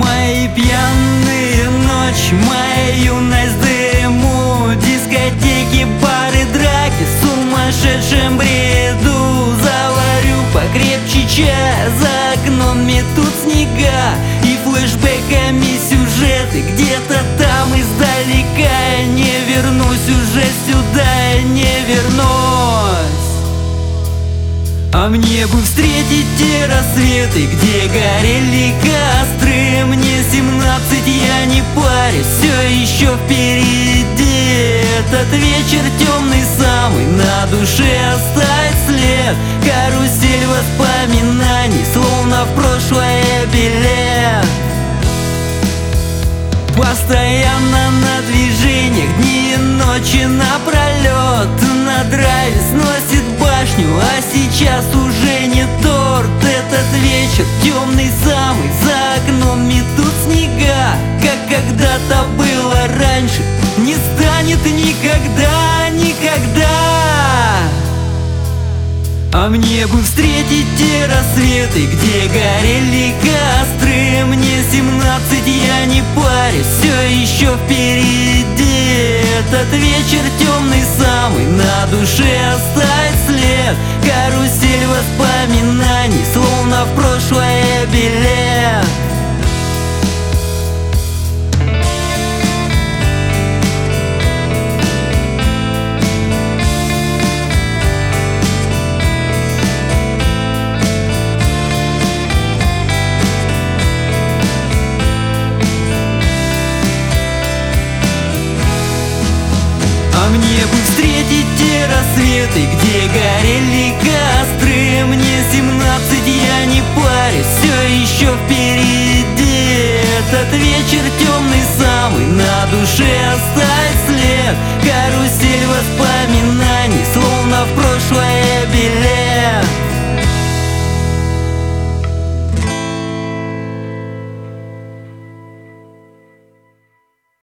Мои пьяные ночи, моя юность дыму, дискотеки, бары, драки, в сумасшедшем бреду. Заварю покрепче чая, за окном метут снега, и флешбэками сюжеты где-то там издалека. Я не вернусь уже сюда, я не вернусь. А мне бы встретить те рассветы, где горели костры. Мне 17, я не парюсь, все еще впереди. Этот вечер темный самый, на душе оставит след. Карусель воспоминаний, словно в прошлое билет. Постоянно на движениях, дни и ночи напролет. На драйве сносит башню, а сейчас уже не торт. Этот вечер темный самый, за окном метут снега. Как когда-то было раньше, не станет никогда, никогда. А мне бы встретить те рассветы, где горели костры. Мне 17, я не парюсь, все еще впереди. Этот вечер темный самый, на душе оставит след. Карусель воспоминаний, словно в прошлое билет. А мне бы встретить те рассветы, где горели костры. Мне 17, я не парюсь, все еще впереди. Этот вечер темный самый, на душе оставит след. Карусель воспоминаний.